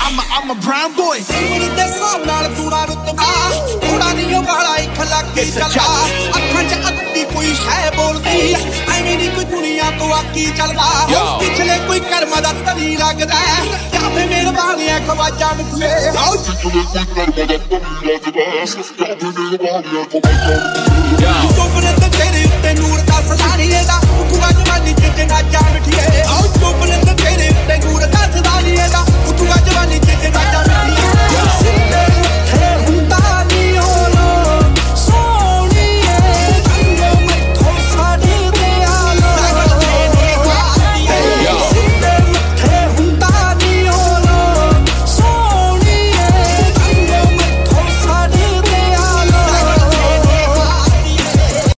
I'm a brown boy. मेरी दे साब नाल तूड़ा रुतबा थोड़ा नहीं वाला एक लाके चला अखां च अद्धी कोई शै बोलदी ऐ मेरी कोई दुनिया तो आकी चलदा पिछले कोई कर्म दा तली लगदा या फिर मेरे बालियां खवाजा मिठुए पिछले कोई कर्म दा तली लगदा या फिर मेरे बालियां खवाजा मिठुए